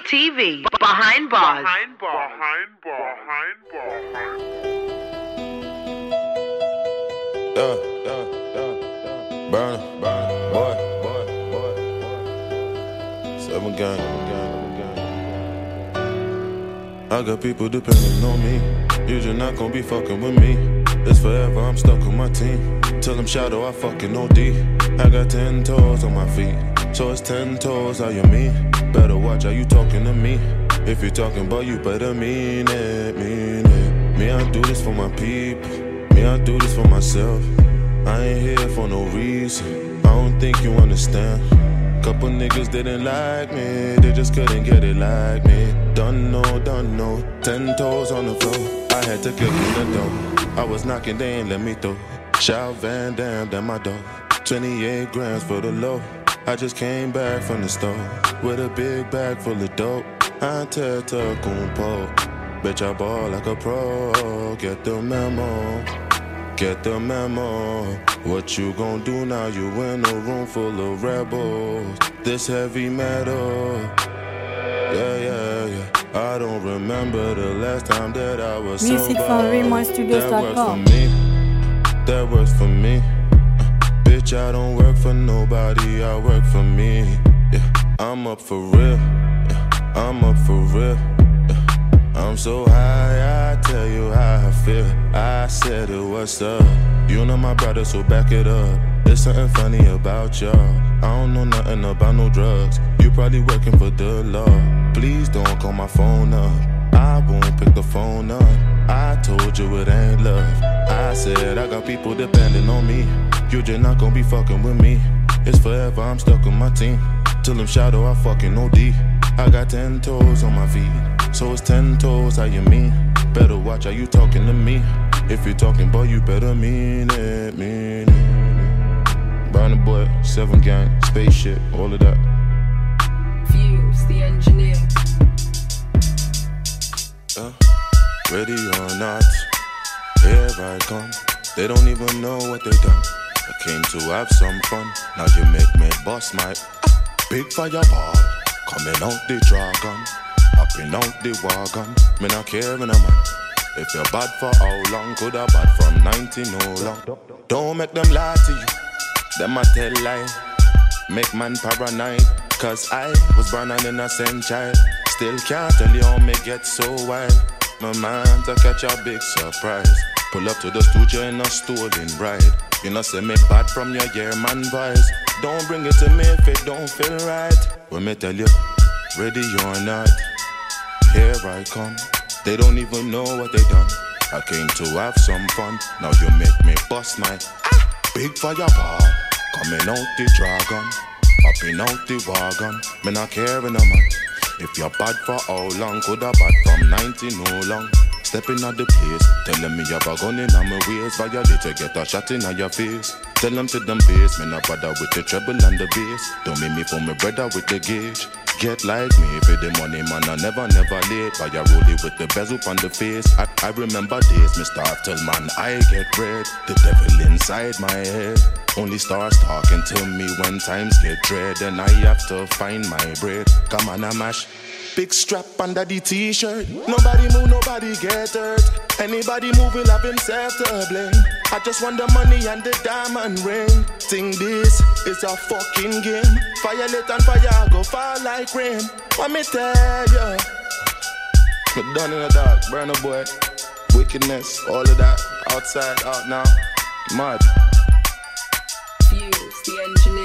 TV, Behind Bars. Burner, boy. 7 gang. I got people depending on me. You just not gonna be fucking with me. It's forever, I'm stuck with my team. Tell them shadow, I fucking OD. I got 10 toes on my feet, so it's 10 toes, how you mean? Better watch how you talking to me. If you talking about you better mean it. Me, I do this for my people. Me, I do this for myself. I ain't here for no reason. I don't think you understand. Couple niggas didn't like me, they just couldn't get it like me. Done know. 10 toes on the floor, I had to kick in the door. I was knocking, they ain't let me through. Shout Van Damme, then my dog. 28 grams for the low. I just came back from the store with a big bag full of dope. I tell Kumpo, bitch I ball like a pro. Get the memo. What you gon' do now? You in a room full of rebels. This heavy metal. Yeah. I don't remember the last time that I was Music sober. from RaymonStudios.com. That works for me. Bitch, I don't work for nobody, I work for me. Yeah, I'm up for real. I'm so high, I tell you how I feel. I said it, what's up? You know my brother, so back it up. There's something funny about y'all. I don't know nothing about no drugs. You probably working for the law. Please don't call my phone up. I won't pick the phone up. I told you it ain't love. I said I got people depending on me. You just not gonna be fucking with me. It's forever, I'm stuck with my team. Till them shadow, I fucking OD. I got 10 toes on my feet, so it's 10 toes, how you mean? Better watch how you talking to me. If you talking about you better mean it. Burner Boy, 7 gang, spaceship, all of that. Fuse, the engineer. Ready or not, here I come. They don't even know what they done. I came to have some fun. Now you make me bust my big fireball. Coming out the dragon, hopping out the wagon. Me not caring a man. If you're bad for how long, coulda bad from 90 no long. Don't make them lie to you. Them a tell lie. Make man paranoid. Cause I was born an innocent child. Still can't tell you how me get so wild. My man to catch a big surprise. Pull up to the studio in a stolen ride. You know say me bad from your year man voice. Don't bring it to me if it don't feel right. When me tell you, ready or not, here I come. They don't even know what they done. I came to have some fun. Now you make me bust my big fireball. Coming out the dragon, hopping out the wagon. Me not caring a man. If you're bad for how long, coulda bad from 90 no long. Stepping at the place, telling me you have a gun in my waist. Violator, get a shot in your face. Tell them to them face, me not bother with the treble and the bass. Don't make me for my brother with the gauge. Get like me, for the money man, I never late. But you roll it with the bezel on the face. I remember days, me start till man, I get red. The devil inside my head only starts talking to me when times get dread. And I have to find my bread. Come on, I mash. Big strap under the t-shirt. Nobody move, nobody get hurt. Anybody move will have himself to blame. I just want the money and the diamond ring. Think this is a fucking game. Violate and fire go fall like rain. What me tell you? We're done in the dark, burn a boy. Wickedness, all of that. Outside, out now. Mad. Fuse, the engineer.